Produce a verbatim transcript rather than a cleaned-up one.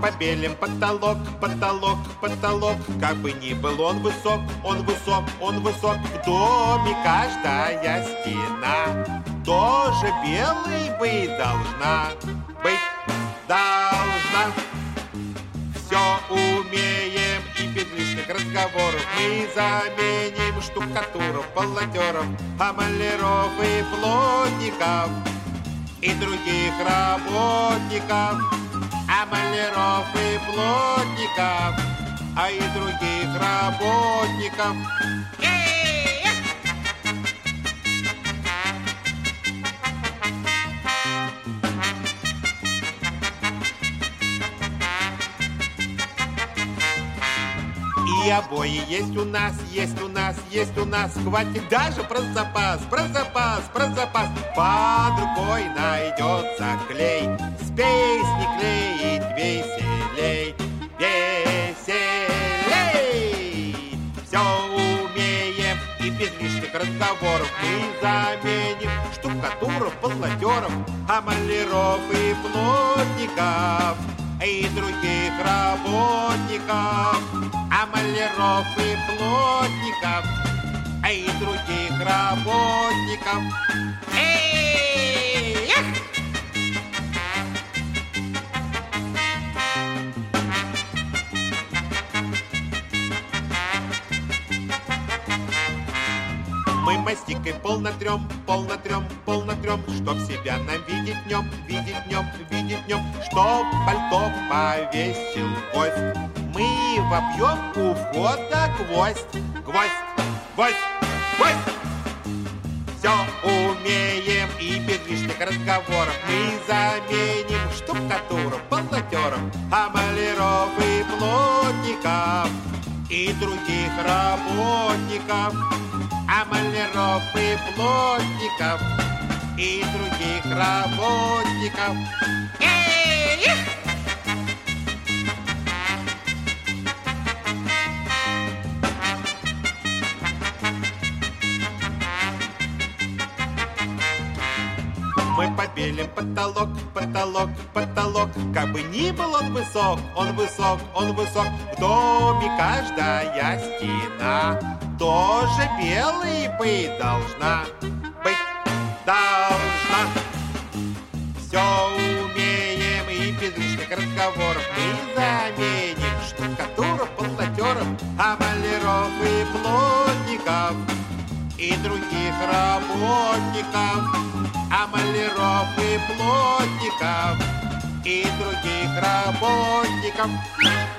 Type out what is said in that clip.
побелим потолок, потолок, потолок. Как бы ни был он высок, он высок, он высок. В доме каждая стена тоже белой быть должна, быть должна. Все умеем и без лишних разговоров мы заменим штукатуров, полотеров, а маляров и плотников и других работников, а маляров и плотников, а и других работников. И обои есть у нас, есть у нас, есть у нас. Хватит даже про запас, про запас, про запас. Под рукой найдется клей, с песни клеить веселей, веселей. Все умеем и без лишних разговоров мы заменим штукатуров, полотеров, а маляров и плотников и других работников, а маляров и плотников, а и других работников. Эй! Эх! Мы мастикой пол натрем, пол натрем, пол натрем, чтоб себя нам видеть днем, видеть днем, видеть днем, чтоб пальто повесил гость. Мы вобьем у входа гвоздь, гвоздь, гвоздь, гвоздь. Все умеем и без лишних разговоров мы заменим штукатуров, полотеров, а маляров и плотников и других работников, а маляров и плотников и других работников. Эй! Мы побелим потолок, потолок, потолок. Как бы ни был он высок, он высок, он высок. В доме каждая стена тоже белой быть должна, быть должна. Все умеем и без лишних разговоров мы заменим штукатуров, полотеров, а маляров и плотников и других работников, а маляров и плотников и других работников.